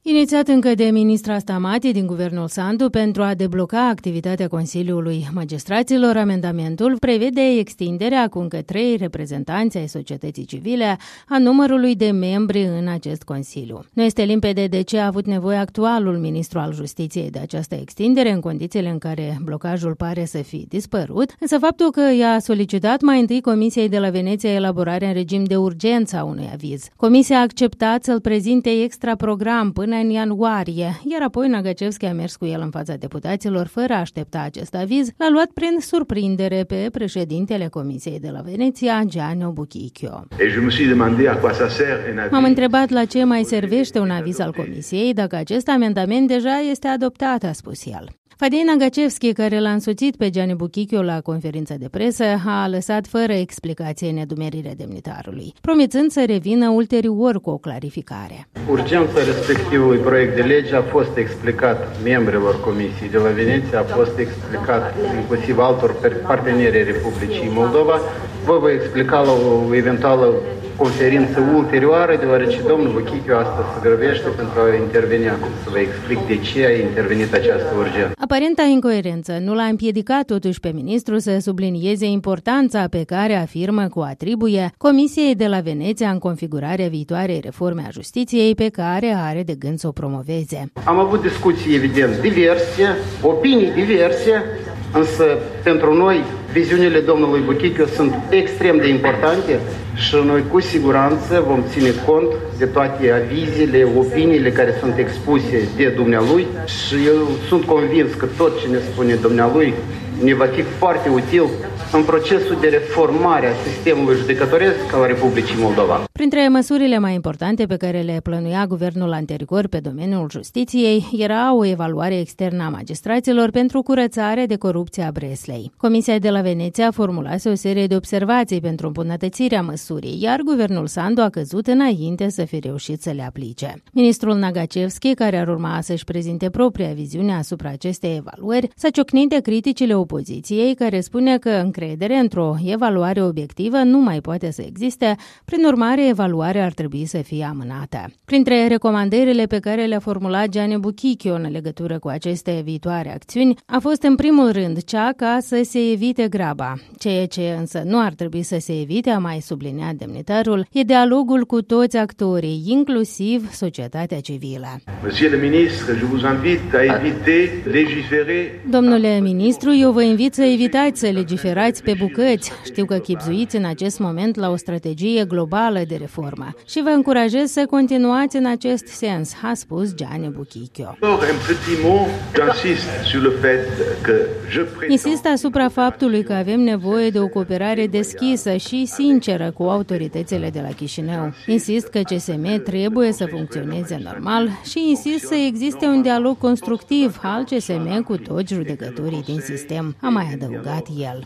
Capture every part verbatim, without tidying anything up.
Inițiat încă de ministra Stamati din guvernul Sandu pentru a debloca activitatea Consiliului Magistraților, amendamentul prevede extinderea cu încă trei reprezentanți ai societății civile a numărului de membri în acest Consiliu. Nu este limpede de ce a avut nevoie actualul ministru al Justiției de această extindere în condițiile în care blocajul pare să fi dispărut, însă faptul că i-a solicitat mai întâi Comisiei de la Veneția elaborarea în regim de urgență a unui aviz. Comisia a acceptat să-l prezinte extra program până în ianuarie, iar apoi Nagacevski a mers cu el în fața deputaților fără a aștepta acest aviz, l-a luat prin surprindere pe președintele Comisiei de la Veneția, Gianni Buchichio. M-am întrebat la ce mai servește un aviz al Comisiei dacă acest amendament deja este adoptat, a spus el. Fadei Nagacevski, care l-a însoțit pe Gianni Buchichio la conferința de presă, a lăsat fără explicație nedumerirea demnitarului, promițând să revină ulterior cu o clarificare. Urgența respectivului proiect de lege a fost explicat membrilor Comisiei de la Veneția, a fost explicat inclusiv altor parteneri Republicii Moldova. Vă voi explica la o eventuală conferință ulterioară, deoarece domnul Buchichio astăzi se grăbește pentru a interveni acum, să vă explic de ce a intervenit această urgență. Aparenta incoerență nu l-a împiedicat totuși pe ministru să sublinieze importanța pe care afirmă că o atribuie Comisiei de la Veneția în configurarea viitoarei reforme a justiției pe care are de gând să o promoveze. Am avut discuții evident diverse, opinii diverse, însă pentru noi viziunile domnului Buchichio sunt extrem de importante și noi cu siguranță vom ține cont de toate avizile, opiniile care sunt expuse de dumnealui și eu sunt convins că tot ce ne spune dumnealui ne va fi foarte util în procesul de reformare a sistemului judecătoresc al Republicii Moldova. Printre măsurile mai importante pe care le plănuia guvernul anterior pe domeniul justiției era o evaluare externă a magistraților pentru curățare de corupție a Breslei. Comisia de la Veneția formulase o serie de observații pentru îmbunătățirea măsurii, iar guvernul Sandu a căzut înainte să fi reușit să le aplice. Ministrul Nagacevski, care ar urma să-și prezinte propria viziune asupra acestei evaluări, s-a ciocnit de criticile opoziției, care spune că încredere într-o evaluare obiectivă nu mai poate să existe, prin urmare evaluarea ar trebui să fie amânată. Printre recomandările pe care le-a formulat Gianni Buchichio în legătură cu aceste viitoare acțiuni a fost în primul rând cea ca să se evite graba. Ceea ce însă nu ar trebui să se evite, a mai subliniat demnitarul, e dialogul cu toți actorii, inclusiv societatea civilă. Domnule ministru, eu vă invit să evitați să legiferați pe bucăți. Știu că chibzuiți în acest moment la o strategie globală de reformă și vă încurajez să continuați în acest sens, a spus Gianni Buchichio. Insist asupra faptului că avem nevoie de o cooperare deschisă și sinceră cu autoritățile de la Chișinău. Insist că C S M trebuie să funcționeze normal și insist să existe un dialog constructiv al C S M cu toți judecătorii din sistem, a mai adăugat el.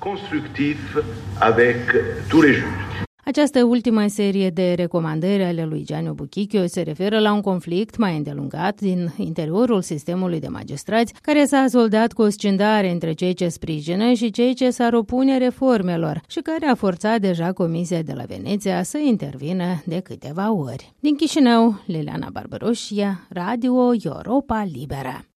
Această ultimă serie de recomandări ale lui Gianni Buchichio se referă la un conflict mai îndelungat din interiorul sistemului de magistrați, care s-a soldat cu o scindare între cei ce sprijină și cei ce s-ar opune reformelor și care a forțat deja Comisia de la Veneția să intervină de câteva ori. Din Chișinău, Liliana Barbaroșia, Radio Europa Liberă.